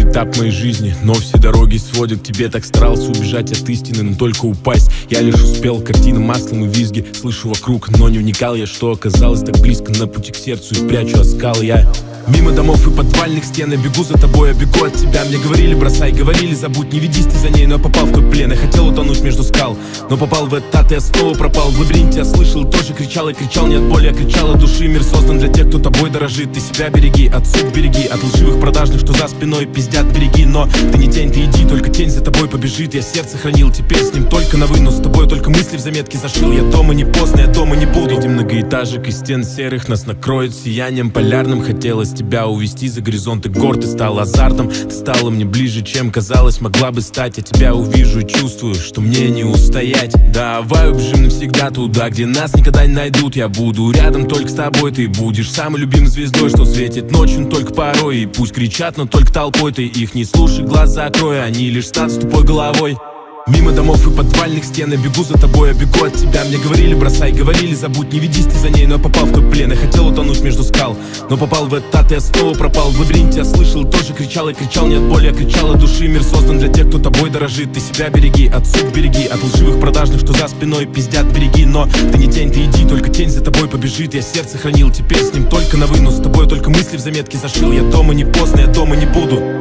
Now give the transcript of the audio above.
этап моей жизни, но все дороги сводят к тебе. Так старался убежать от истины, но только упасть. Я лишь успел, картины маслом и визги слышу вокруг, но не вникал я, что оказалось так близко. На пути к сердцу и прячу оскал я. Мимо домов и подвальных стен я бегу за тобой, я бегу от тебя. Мне говорили бросай, говорили забудь, не ведись ты за ней. Но я попал в тот плен, я хотел утонуть между скал, но попал в этот, я снова пропал. В лабиринте я слышал, тоже кричал, я кричал не от боли, я кричал от души. Мир создан для тех, кто тобой дорожит. Ты себя береги, от суд береги, от лживых продажных, что за спиной пиздят, береги. Но ты не тень, ты иди, только тень за тобой побежит. Я сердце хранил, теперь с ним только на вынос. С тобой только мысли в заметке зашил. Я дома не поздно, я дома не буду. Среди многоэтажек и стен серых нас накроет сиянием полярным. Хотелось тебя увести за горизонты гор, ты стал азартом. Ты стала мне ближе, чем казалось, могла бы стать. Я тебя увижу и чувствую, что мне не устоять. Давай убежим навсегда туда, где нас никогда не найдут. Я буду рядом, только с тобой ты будешь самой любимой звездой, что светит ночью, но только порой. И пусть кричат, но только толпой, ты их не слушай, глаз закрой, они лишь станут с тупой головой. Мимо домов и подвальных стен я бегу за тобой, я бегу от тебя. Мне говорили бросай, говорили забудь, не ведись ты за ней. Но я попал в тот плен, я хотел утонуть между скал, но попал в этот, я снова пропал. В лабиринте я слышал, тоже кричал, я кричал не от боли, я кричал от души. Мир создан для тех, кто тобой дорожит. Ты себя береги, от суд береги, от лживых продажных, что за спиной пиздят, береги. Но ты не тень, ты иди, только тень за тобой побежит. Я сердце хранил, теперь с ним только на вынос. С тобой только мысли в заметке зашил. Я дома не поздно, я дома не буду.